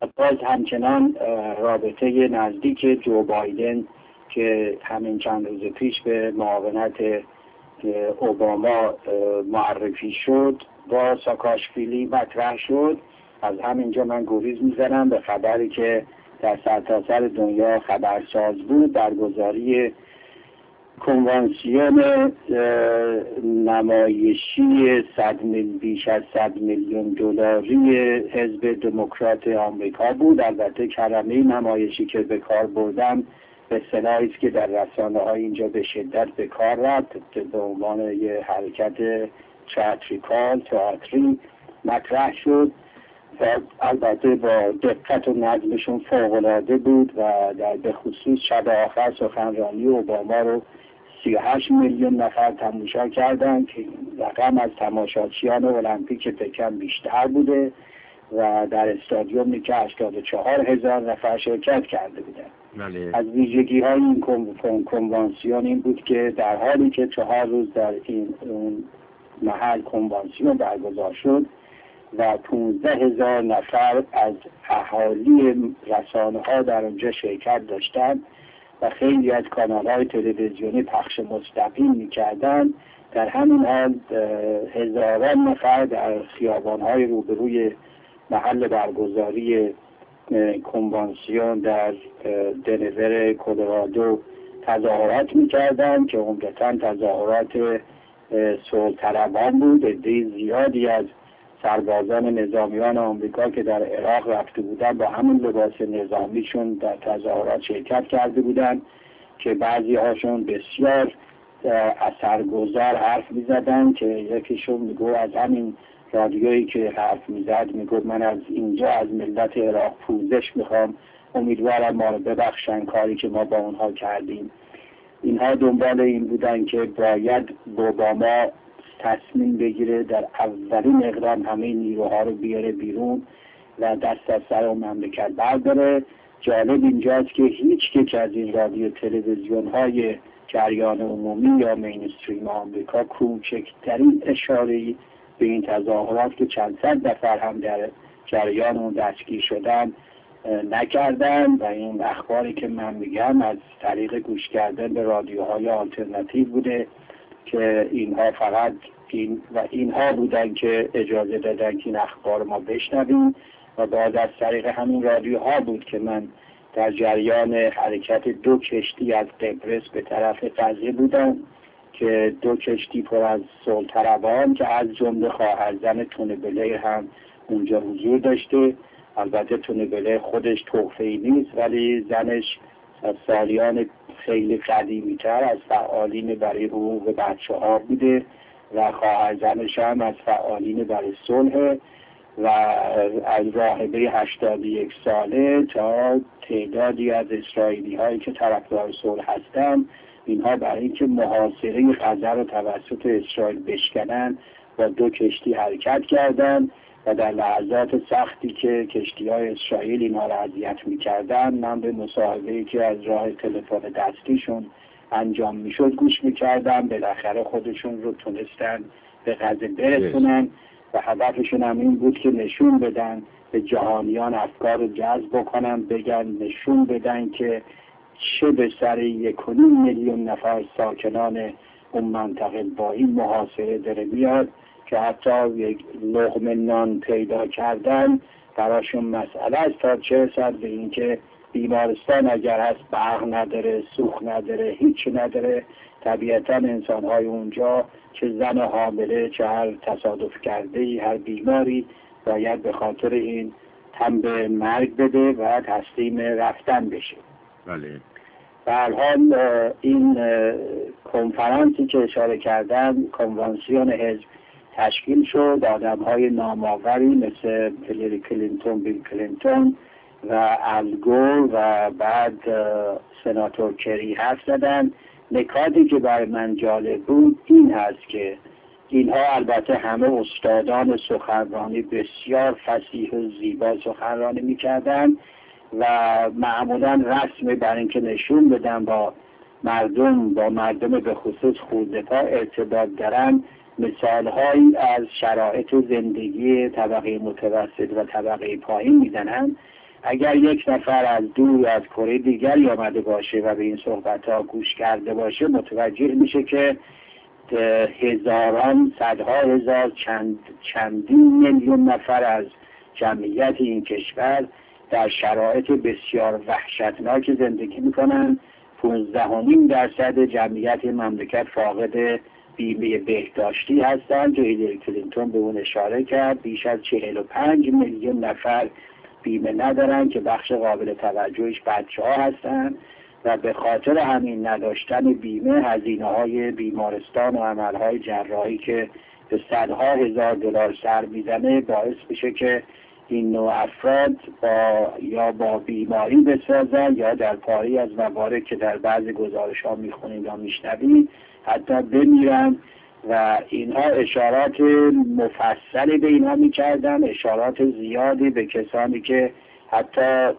باز همچنان رابطه نزدیک جو بایدن که همین چند روز پیش به معاونت اوباما معرفی شد با ساکاشویلی مطرح شد. از همینجا من گریز میزنم به خبری که در سرتاسر دنیا خبرساز بود، برگزاری کنوانسیون نمایشی بیش از 100 میلیون دلاری حزب دموکرات آمریکا بود. البته کلمه نمایشی که به کار بردم به اصطلاحی است که در رسانه‌های اینجا به شدت به کار رفت، به عنوان یه حرکت تئاتری مطرح شد و البته با دقت و نظمشون فوق‌العاده بود و به خصوص شب آخر سخنرانی اوباما رو 38 میلیون نفر تماشا کردند که رقم از تماشاچیان المپیک پکن بیشتر بوده و در استادیومی که 84,000 نفر شرکت کرده بودند. از ویژگی های این کنوانسیون این بود که در حالی که 4 روز در این محل کنوانسیون برگزار شد و 15,000 نفر از اهالی رسانه ها در اونجا شرکت داشتند و خیلی از کانال های تلویزیونی پخش مستقیم می‌کردند، در همین حال هزاران نفر در خیابان های روبروی محل برگزاری کنوانسیون در دنور کلرادو تظاهرات می‌کردند که عمدتاً تظاهرات صلح‌طلبان بود. عده زیادی از سربازان نظامیان آمریکا که در عراق رفته بودند با همون لباس نظامیشون در تظاهرات شرکت کرده بودند که بعضی هاشون بسیار اثرگذار حرف می‌زدند که یکیشون میگو از همین رادیویی که حرف می‌زد میگو من از اینجا از ملت عراق پوزش میخوام، امیدوارم ما رو ببخشن کاری که ما با اونها کردیم. اینها دنبال این بودن که باید اوباما تصمیم بگیره در اولین اقدام همه نیروها رو بیاره بیرون و دست از سر و مملکت برداره. جالب اینجاست که هیچ یک از این رادیو تلویزیون های جریان عمومی یا مینستریم آمریکا کوچکترین اشاره‌ای به این تظاهرات که چند صد نفر هم در جریان اون دستگیر شدن نکردن و این اخباری که من میگم از طریق گوش کردن به رادیوهای آلترناتیو بوده که اینها فقط اینها بودن که اجازه دادن که این اخبار ما بشنویم و بعد از طریق همین رادیوها بود که من در جریان حرکت 2 کشتی از قبرس به طرف غزه بودم که 2 کشتی پر از صلح‌طلبان که از جمله خواهرزن تونی بلیر هم اونجا حضور داشته. البته تونی بلیر خودش توفیقی نیست ولی زنش از سالیان خیلی قدیمی تر از فعالین برای حقوق بچه ها بوده و خواهرزنش هم از فعالین برای صلح و از راهبه 81 ساله تا تعدادی از اسرائیلی هایی که طرفدار صلح هستند. اینها برای اینکه محاصره غزه رو توسط اسرائیل بشکنن با 2 کشتی حرکت کردند و در لحظات سختی که کشتی‌های اسرائیل اینها را اذیت می‌کردند من به مصاحبه‌ای که از راه تلفن دستیشون انجام می‌شد گوش می‌کردم. بالاخره خودشون رو تونستن به غزه برسونن و هدفشون هم این بود که نشون بدن به جهانیان افکار رو جذب بکنن، بگن نشون بدن که چه به سر 1.5 میلیون نفر ساکنان اون منطقه با این محاصره داره میاد که حتی یک لقمه نان پیدا کردن براشون مسئله است تا چه رسد به اینکه بیمارستان اگر هست برق نداره، سوخت نداره، هیچ نداره. طبیعتا انسان‌های اونجا چه زن حامله چه هر تصادف کرده‌ای هر بیماری باید به خاطر این تن به مرگ بده و تسلیم رفتن بشه. بله. به هر حال این کنفرانسی که اشاره کردم کنوانسیون حزب تشکیل شد. آدم‌های نامآوری مثل هیلاری کلینتون، بیل کلینتون و الگور و بعد سناتور کری حرف زدن. نکاتی که برای من جالب بود این هست که اینها البته همه استادان سخنرانی بسیار فصیح و زیبا سخنرانی می‌کردن و معمولا رسم بر اینکه نشون بدن با مردم به خصوص خورده‌ها ارتباط دارن مثال‌هایی از شرایط زندگی طبقه متوسط و طبقه پایین میزنن اگر یک نفر از دور از کره دیگری آمده باشه و به این صحبت‌ها گوش کرده باشه متوجه میشه که هزاران، صدها هزار، چندین میلیون نفر از جمعیت این کشور در شرایط بسیار وحشتناک زندگی میکنن. 15.5% جمعیت مملکت فاقد بیمه بهداشتی هستند که هیلاری کلینتون به اون اشاره کرد. بیش از 45 میلیون نفر بیمه ندارن که بخش قابل توجهش بچه‌ها هستند و به خاطر همین نداشتن بیمه هزینه‌های بیمارستان و عملهای جراحی که به صدها هزار دلار سر میزنه باعث میشه که این نوع افراد یا با بیماری بسازن یا در پاری از موارد که در بعض گزارش‌ها میخونیم یا میشنویم حتی بمیرن و اینها اشارات مفصلی به اینها میکردن، اشارات زیادی به کسانی که حتی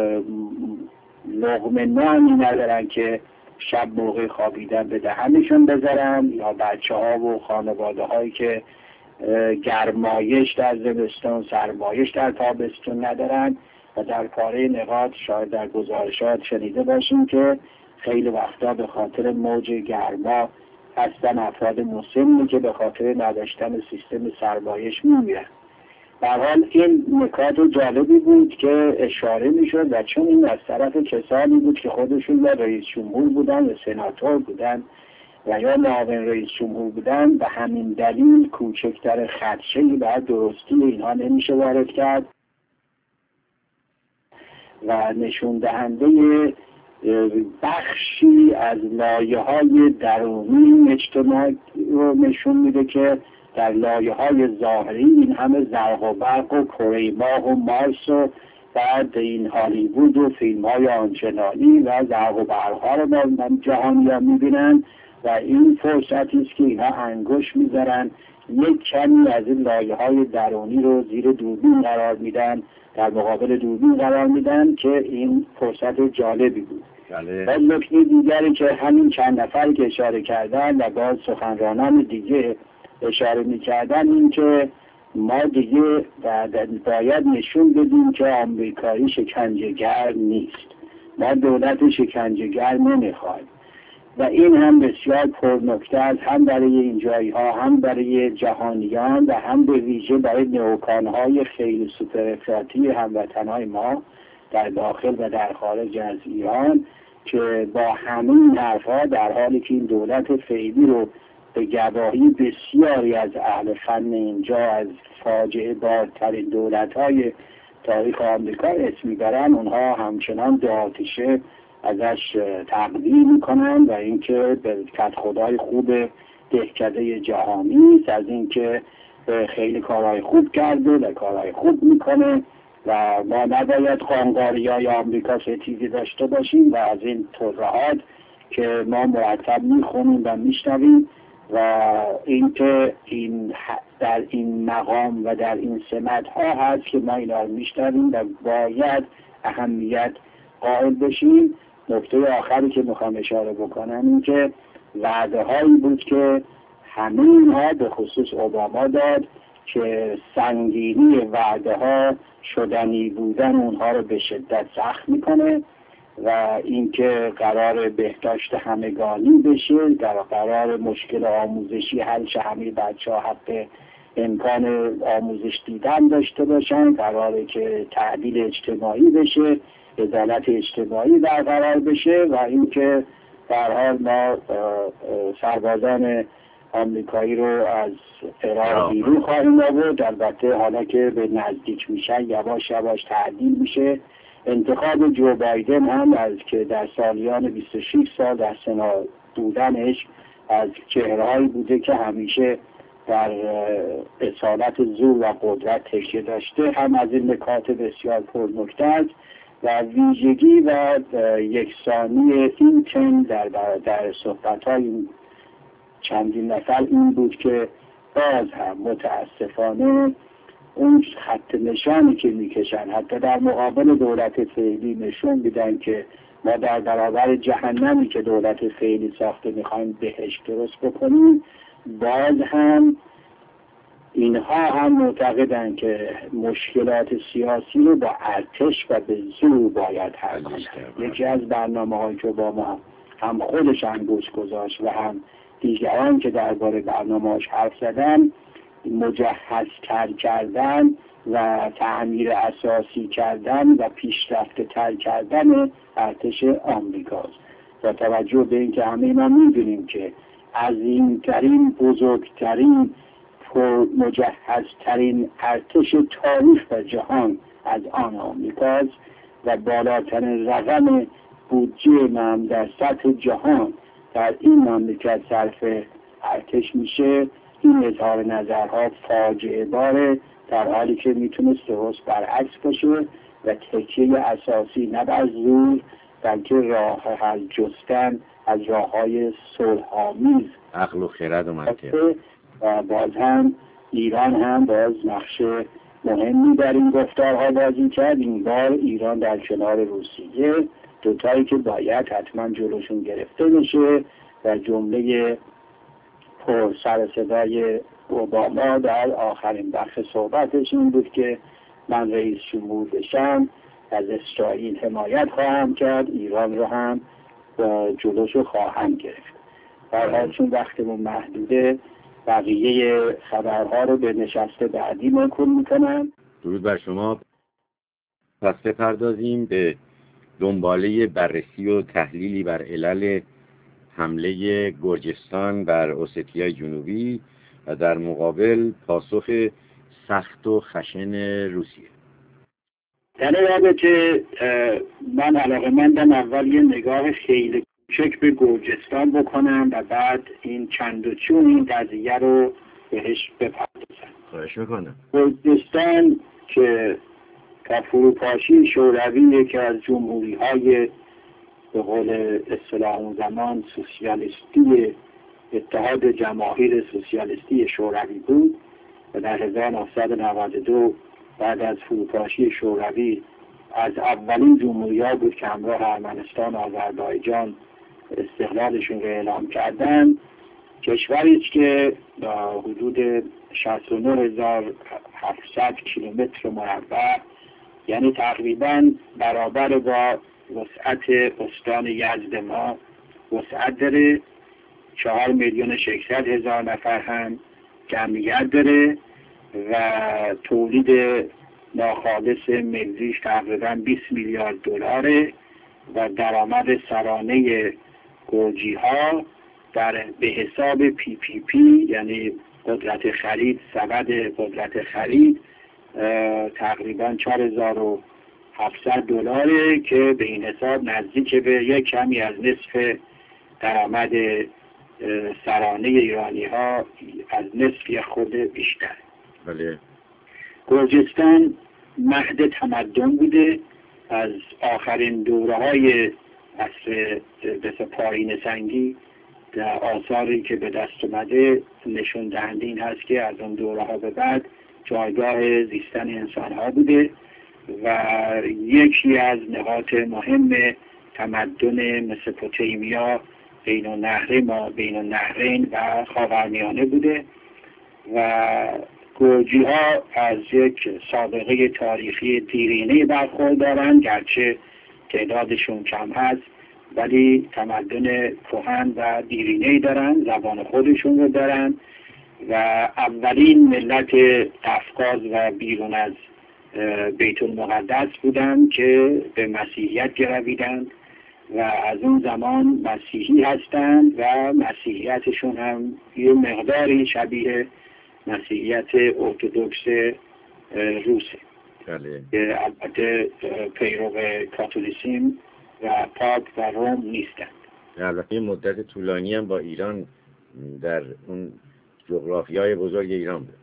لقمه نانی ندارن که شب موقع خوابیدن به دهنشون بذارن، یا بچه ها و خانواده هایی که گرمایش در زمستان سرمایش در تابستون ندارن و در پاره نقاط شاید در گزارشات شنیده باشیم که خیلی وقتا به خاطر موج گرما هستن افراد مسنی که به خاطر نداشتن سیستم سرمایش میمیرن. در حال این نکات جالبی بود که اشاره میشد و چون این از طرف کسانی بود که خودشون یا رئیس جمهور بودن یا سناتور بودن و یا معاون رئیس جمهور بودن به همین دلیل کوچکتر خدشه‌ای بر درستی اینها نمیشه وارد کرد و نشون دهنده بخشی از لایه‌های درونی اجتماع رو نشون میده که در لایه‌های ظاهری این همه زرق و برق و کره ماه و مارس و بعد این هالیوود و فیلم‌های آنچنانی و زرق و برق‌ها رو جهانیان می‌بینن و این فرصتی است که اینها انگشت می‌ذارن یک کمی از این لایه‌های درونی رو زیر دوربین قرار میدن، در مقابل دوربین قرار میدن که این فرصت جالبی بود. و نکته دیگری که همین چند نفر که اشاره کردن و باز سخنرانان دیگه اشاره می‌کردن این که ما دیگه باید نشون بدیم که آمریکایی شکنجهگر نیست، ما دولت شکنجهگر نمیخوایم و این هم بسیار پرنکته است، هم برای این جایها هم برای جهانیان و هم به ویژه برای نئوکان‌های خیلی سوپر افراطی هموطنهای ما در داخل و در خارج از ایران که با همین حرفها در حالی که این دولت فعلی رو به گواهی بسیاری از اهل فن اینجا از فاجعه بارترین دولت‌های تاریخ آمریکا اسم میبرن، اونها همچنان دو آتشه ازش تقدیر میکنن و اینکه به کدخدای خوب دهکده جهانی است، از اینکه خیلی کارهای خوب کرده و کارهای خوب میکنه و ما نباید قانقاریای آمریکا ستیزی داشته باشیم و از این ترهات که ما مرتب میخونیم و میشنویم و اینکه این در این مقام و در این سمت ها هست که ما اینا رو میشنویم و باید اهمیت قائل بشیم. نکته آخری که میخوام اشاره بکنم این که وعده هایی بود که همه اینها به خصوص اوباما داد که سنگینی وعده ها شدنی بودن اونها رو به شدت سخت میکنه و اینکه قرار بهداشت همگانی بشه، قرار مشکل آموزشی حل شه، همه بچه‌ها حق امکان آموزش دیدن داشته باشن، قراره که تعدیل اجتماعی بشه، عدالت اجتماعی برقرار بشه و اینکه در حال ما سربازان آمریکایی رو از عراق بیرون خواهیم آورد. البته حالا که به نزدیک میشن یواش یواش تعدیل میشه. انتخاب جو بایدن هم از که در سالیان 26 سال در سنا بودنش از چهرهایی بوده که همیشه در اصالت زور و قدرت تکیه داشته، هم از این نکات بسیار پرنکته است و ویژگی و یکسانی این تم در صحبت‌های چندین نفر این بود که باز هم متاسفانه اون خط نشانی که میکشن حتی در مقابل دولت فعلی نشون میدن که ما در برابر جهنمی که دولت فعلی ساخته میخوایم بهشت درست بکنیم، باز هم اینها هم معتقدند که مشکلات سیاسی رو با ارتش و به زور باید حل کنند. یکی از برنامه‌های که اوباما هم خودش انگشت گذاشت و هم دیگران که درباره برنامه‌اش حرف زدن، مجهزتر کردن و تعمیر اساسی کردن و پیشرفته تر کردن ارتش آمریکاست. با توجه به اینکه همه ما می‌دونیم که عظیمترین، بزرگترین، مجهزترین ارتش تاریخ و جهان از آن آمریکاست و بالاترین رقم بودجه من در سطح جهان در این مملکت صرف ارتش میشه. این اظهار نظرها فاجعه باره، در حالی که میتونست درست برعکس باشه و تکیه اساسی نه بر زور بلکه راه حل جستن از راه‌های صلح‌آمیز، عقل و خرد و منطق. و باز هم ایران هم باز نقش مهمی در این گفتارها بازی کرد. این بار ایران در کنار روسیه، دوتایی که باید حتما جلوشون گرفته بشه و جمله پر سر صدای اوباما در آخرین بخش صحبتش این بود که من رئیس جمهور بشم از اسرائیل حمایت خواهم کرد، ایران رو هم جلوشو خواهم گرفت. در حال چون وقتمون محدوده بقیه خبرها رو به نشست بعدی مرکول میکنم. درود بر شما. پس بپردازیم به دنباله بررسی و تحلیلی بر علل حمله گرجستان بر اوستیای جنوبی و در مقابل پاسخ سخت و خشن روسیه. در این رابطه من علاقه‌مندم اول یه نگاه خیلی کوچک به گرجستان بکنم و بعد این چند و چون این قضیه رو بهش بپردازم. خواهش میکنم. گرجستان که تا فروپاشی شوروی یکی از جمهوری‌های به قول اصطلاح اون زمان سوسیالیستی اتحاد جماهیر سوسیالیستی شوروی بود و در 1992 بعد از فروپاشی شوروی از اولین جمهوری‌ها بود که همراه ارمنستان و آذربایجان استقلالشون رو اعلام کردن. کشوری است که با حدود 69700 کیلومتر مربع، یعنی تقریباً برابر با وسعت استان یزد ما وسعت داره، 4,600,000 نفر هم جمعیت داره و تولید ناخالص ملیش تقریباً 20 میلیارد دلاره و درآمد سرانه گرجی ها به حساب PPP یعنی قدرت خرید، سبد قدرت خرید تقریباً 4,700 دلاره که به این حساب نزدیک به یک کمی از نصف درآمد سرانه ایرانی ها، از نصف خود بیشتر. بله. گرجستان مهد تمدن بوده. از آخرین دوره‌های عصر پایین سنگی در آثاری که به دست اومده نشون دهنده این هست که از اون دوره‌ها به بعد جایگاه زیستن انسان‌ها بوده و یکی از نقاط مهم تمدن مسوپوتامیا بین النهرین و خاورمیانه بوده و گرجی ها از یک سابقه تاریخی دیرینه برخوردارند، گرچه تعدادشون کم هست ولی تمدن کهن و دیرینه‌ای دارن، زبان خودشون رو دارن و اولین ملت قفقاز و بیرون از بیت المقدس بودن که به مسیحیت گرویدند و از اون زمان مسیحی هستند و مسیحیتشون هم یه مقداری شبیه مسیحیت ارتدوکس روسه که البته پیرو کاتولیسیم و پاپ و روم نیستند. البته مدت طولانی هم با ایران در اون جغرافیای بزرگ ایران بود.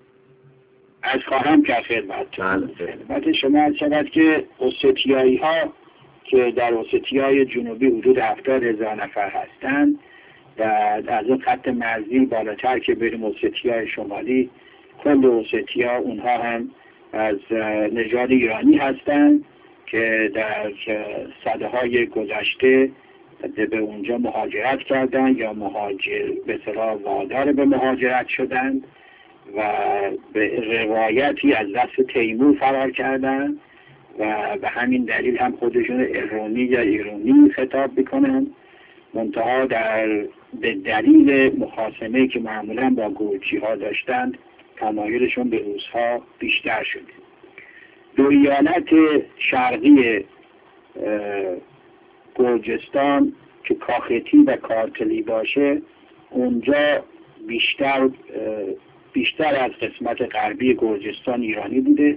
از خواهم که خدمت شما از شود که اوستیایی ها که در اوستیای جنوبی حدود 70,000 نفر هستند و از اون خط مرزی بالاتر که بریم اوستیای شمالی، کل اوستیا اونها هم از نژاد ایرانی هستند که در سده‌های گذشته به اونجا مهاجرت کردند یا به اصطلاح وادار به مهاجرت شدند و به روایتی از دست تیمور فرار کردن و به همین دلیل هم خودشون ایرانی یا ایرانی خطاب بکنن. منتها به دلیل مخاصمه که معمولا با گرجی ها داشتند تمایلشون به روس‌ها بیشتر شده. دو ایالت شرقی گرجستان که کاختی و کارتلی باشه، اونجا بیشتر از قسمت غربی گرجستان ایرانی بوده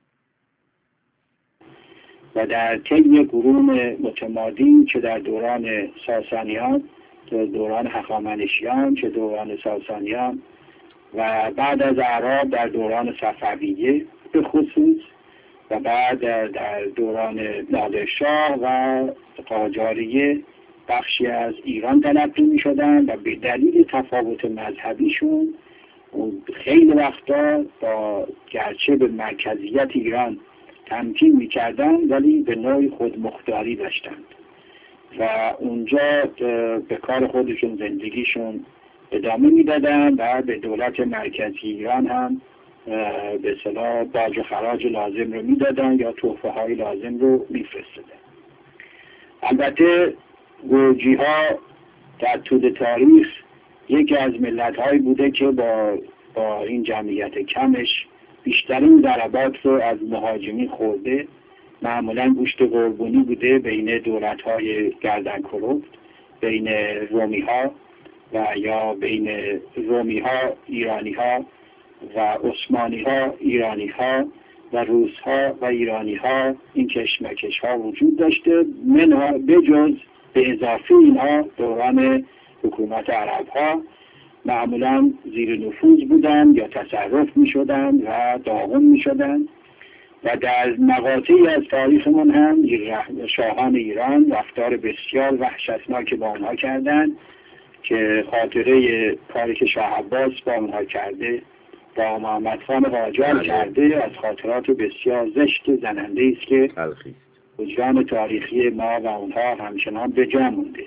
و در طی قرون متمادی چه در دوران ساسانیان، چه دوران هخامنشیان، چه دوران ساسانیان و بعد از اعراب در دوران صفویه به خصوص و بعد در دوران نادرشاه و قاجاریه بخشی از ایران تلقی می شدن و به دلیل تفاوت مذهبیشون خیلی وقتا با گرچه به مرکزیت ایران تمکین می کردن ولی به نوعی خودمختاری داشتند و اونجا به کار خودشون زندگیشون ادامه می دادن و به دولت مرکزی ایران هم به اصطلاح باج و خراج لازم رو می دادن یا تحفه های لازم رو می فرستادن. البته گرجی ها در طول تاریخ یکی از ملت هایی بوده که با این جمعیت کمش بیشترین ضربات رو از مهاجمین خورده. معمولا گوشت قربونی بوده بین دولت های گردن کلفت، بین رومی ها و یا بین رومی ها ایرانی ها و عثمانی ها ایرانی ها و روس ها و ایرانی ها این کشمکش ها وجود داشته. منها بجز به اضافه اینها دوران حکومت عرب ها معمولا زیر نفوذ بودن یا تصرف می شدن و داغون می شدن و در مقاطعی از تاریخمون هم شاهان ایران رفتار بسیار وحشتناک با آنها کردند که خاطره کاری که شاه عباس با آنها کرده، با محمد خان قاجار کرده، از خاطرات بسیار زشت و زننده است که وجدان تاریخی ما و اونها همچنان به جا مونده.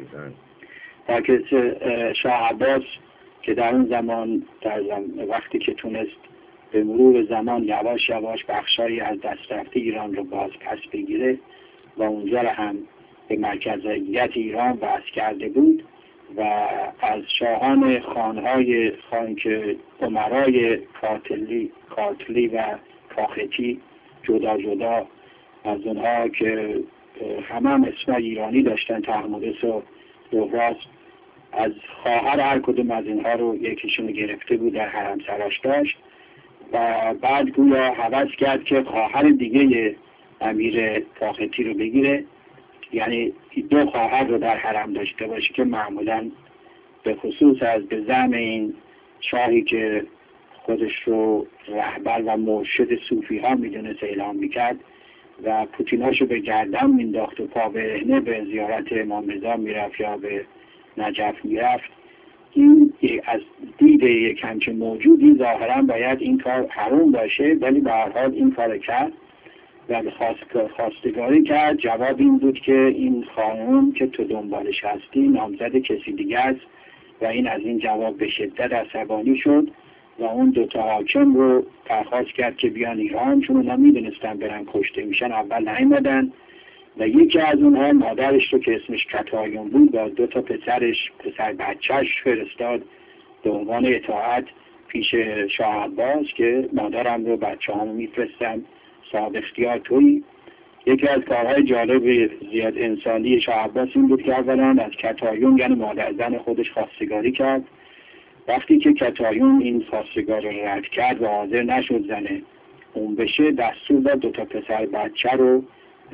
تا که شاه عباس که در اون زمان وقتی که تونست به مرور زمان یواش یواش بخشایی از دست رفته ایران رو باز پس بگیره و اونجا رو هم به مرکزیت ایران وصل کرده بود و از شاهان خان که امرای کارتلی و کاختی جدا جدا از اونها که هم اسم ایرانی داشتن، تحمورس و روراس، از خواهر هر کدوم از اینها رو یکیشون گرفته بود در حرم سراش داشت و بعد گویا هوس کرد که خواهر دیگه امیر کاختی رو بگیره، یعنی دو خواهر رو در حرم داشته باشه که معمولا به خصوص از به زعم این شاهی که خودش رو رهبر و مرشد صوفی ها میدونست اعلام میکرد و پوتیناشو به گردن مینداخت و پا برهنه به زیارت امام رضا میرفت یا به نجف میرفت. این از دید یک همچین موجودی ظاهرا باید این کار حرام باشه، ولی به هر حال این کار کرد و خواستگاری کرد. جواب این بود که این خانم که تو دنبالش هستی نامزد کسی دیگه است و این از این جواب به شدت عصبانی شد و اون دوتا حاکم رو درخواست کرد که بیان ایران، چون اونا میدونستن برن کشته میشن، اول نیومدن و یکی از اونها مادرش رو که اسمش کتایون بود با دوتا پسر بچهش فرستاد به عنوان اطاعت پیش شاه عباس که مادرم رو بچه همو میفرستم، صاحب اختیار تویی. یکی از کارهای جالب زیاد انسانی شاه عباس این بود که اولا از کتایون یعنی مادر زن خودش خواستگاری کرد. وقتی که کتایون این خواستگار رو رد کرد و حاضر نشد زنه اون بشه، دستور داد دوتا پسر بچه رو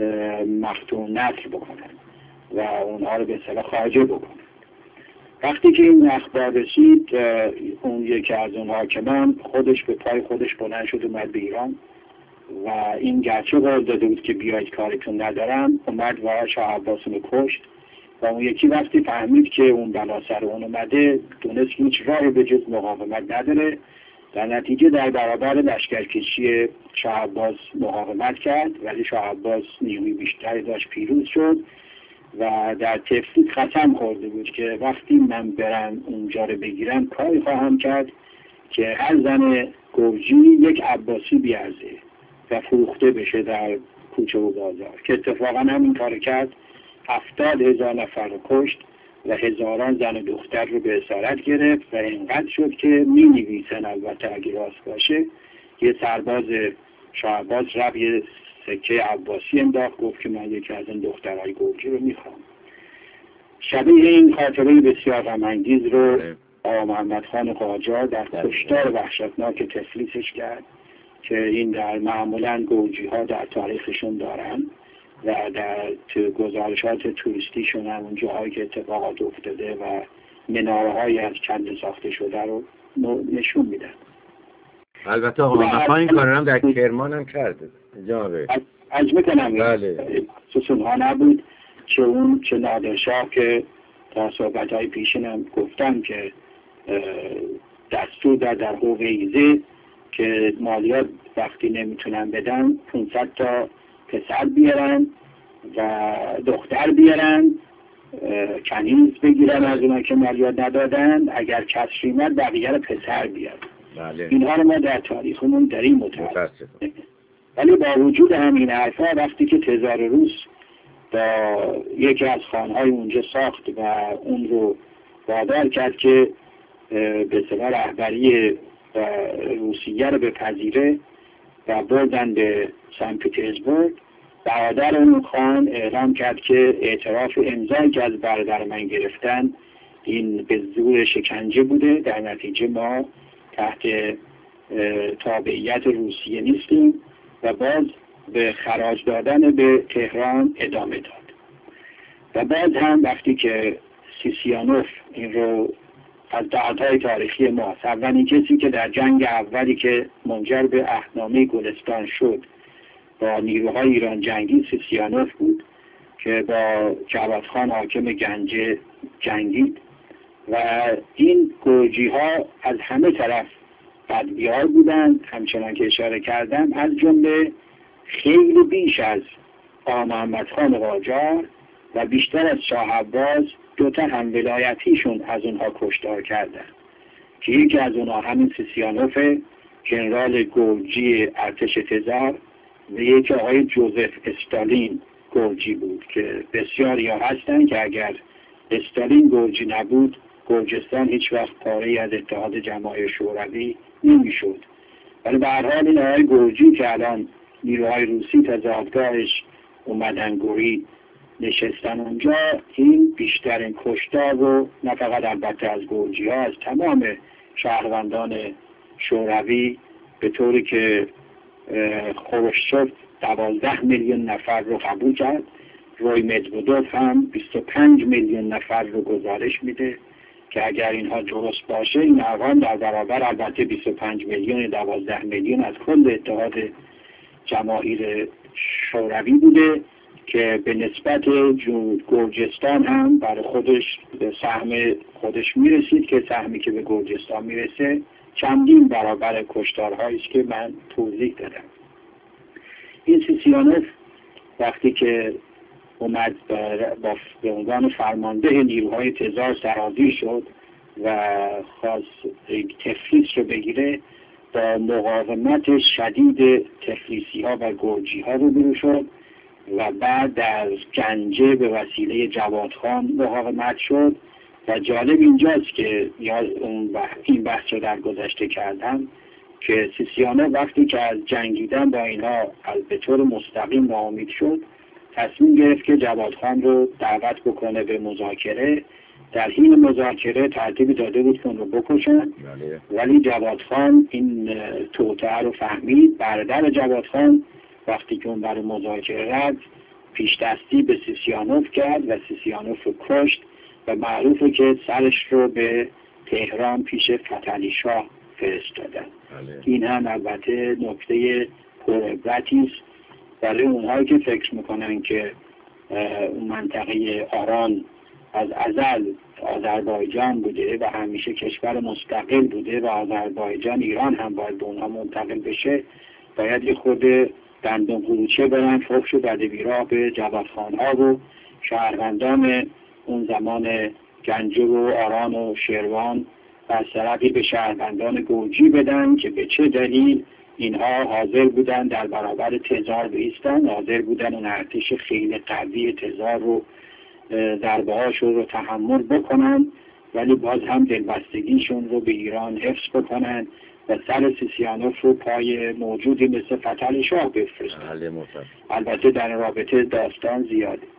مختون نسل بکنن و اونها رو به اصطلاح خواجه بکنن. وقتی که این اخبار رسید، اون یکی از اون حاکمان خودش به پای خودش بلند شد اومد به ایران و این گرچه قول داده بود که بیاید کارتون ندارم، اومد و شاه عباس رو کشت و اون یکی وقتی فهمید که اون بلا سر اون اومده دونست هیچ راهی به جز مقاومت نداره. در نتیجه در برابر لشکرکشی شاه عباس مقاومت کرد، ولی شاه عباس نیروی بیشتری داشت، پیروز شد و در تفسیر قسم خورده بود که وقتی من برم اونجا رو بگیرم کاری خواهم کرد که هر زن گرجی یک عباسی بیارزه و فروخته بشه در کوچه و بازار، که اتفاقا همین کار کرد. 70,000 نفر رو کشت و هزاران زن و دختر رو به اسارت گرفت و اینقدر شد که می‌نویسن، البته اگه راست باشه، یه سرباز شاه عباس رفت یه سکه عباسی انداخت، گفت که من یکی از این دخترهای گرجی رو میخوام. شبیه این خاطره بسیار غم‌انگیز رو آقا محمد خان قاجار در کشتار وحشتناک تفلیسش کرد که این در معمولا گرجی ها در تاریخشون دارن و در گزارشات توریستیشون هم اون جاهایی که اتفاقات افتاده و مناره‌هایی از کنده ساخته شده رو نشون میدن. البته آقا محمد خان این کار هم در کرمان هم کرده جنابه. از میکنم بله. خصوص ها نبود که اون چه نادرشاه که تا صحبت‌های پیشینم گفتم که دستور در حقوق ایزه که مالیات وقتی نمیتونن بدن 500 تا پسر بیارن و دختر بیارن، کنیز بگیرن از اونا که مالیات ندادن، اگر کسری اومد بقیه رو پسر بیارن. بله. اینها رو ما در تاریخمون داریم متاسفانه. ولی با وجود همین حرفا وقتی که تزار روس با یکی از خانهای اونجا ساخت و اون رو وادار کرد که به اصطلاح رهبری روسیه رو بپذیره و بردن به سن پترزبورگ، برادر اون خان اعلام کرد که اعتراف امضایی که از برادر من گرفتن این به زور شکنجه بوده، در نتیجه ما تحت تابعیت روسیه نیستیم و باز به خراج دادن به تهران ادامه داد. و بعد هم وقتی که سیسیانوف این رو از دعوت‌های تاریخی ما، اولین کسی که در جنگ اولی که منجر به عهدنامه گلستان شد با نیروهای ایران جنگی سیسیانوف بود که با جواد خان حاکم گنجه جنگید و این گرجی ها از همه طرف بدبیار بودند، همچنان که اشاره کردم، از جمله خیلی بیش از آقا محمد خان قاجار و بیشتر از شاه عباس 2 تا هم ولایتیشون از اونها کشتار کردن که یکی از اونها همین سیسیانوف ژنرال گرجی ارتش تزار و یکی آقای جوزف استالین گرجی بود که بسیاری ها هستن که اگر استالین گرجی نبود گرجستان هیچ وقت پاره‌ای از اتحاد جماهیر شوروی نمیشد. ولی به هر حال این آقای گرجی که الان نیروهای روسی تضادگاهش اومدن گوری نشستن اونجا، این بیشترین کشتار رو نه فقط البته از گرجی ها، از تمام شهروندان شوروی، به طوری که خروشچف 12 میلیون نفر رو قبول کرد، روی مدودوف هم 25 میلیون نفر رو گزارش میده که اگر اینها درست باشه این ارقام در برابر البته 25 میلیون 12 میلیون از کل اتحاد جماهیر شوروی بوده که به نسبت گرجستان هم برای خودش به سهم خودش میرسید که سهمی که به گرجستان میرسه چندین برابر کشتارهایی است که من توضیح دادم. این سیسیانوف وقتی که اومد به عنوان فرمانده نیروهای تزار سرازیر شد و خواست تفلیس رو بگیره، با مقاومت شدید تفلیسی ها و گرجی ها روبرو شد و بعد در گنجه به وسیله جواد خان مقاومت شد. و جالب اینجاست که این بحث رو در گذشته کردم که سیسیانوف وقتی که از جنگیدن با اینها به طور مستقیم ناامید شد، تصمیم گرفت که جواد خان رو دعوت بکنه به مذاکره. در حین مذاکره ترتیبی داده بود که اون رو بکشن، ولی جواد خان این توطئه رو فهمید. برادر جواد خان وقتی که اون برای مذاکره رفت پیش دستی به سیسیانوف کرد و سیسیانوف رو کشت و معروفه که سرش رو به تهران پیش فتحعلی شاه فرستادن. این هم البته نکته پرعبرتی است برای اونهایی که فکر میکنن که اون منطقه آران از ازل آذربایجان بوده و همیشه کشور مستقل بوده و آذربایجان ایران هم باید به اونها منتقل بشه، باید یه خود دندون قروچه برن فحش و بد بیراه به جوادخانها و شهروندان اون زمان گنجه و آران و شیروان و از طرفی به شهروندان گرجی بدن که به چه دلیل اینها حاضر بودن در برابر تزار بایستن، حاضر بودن اون ارتش خیلی قوی تزار رو ضربه‌هاش رو تحمل بکنن، ولی باز هم دلبستگیشون رو به ایران حفظ بکنن و سر سیسیانوف رو پای موجودی مثل فتح شاه بفرستن. البته در رابطه داستان زیاده.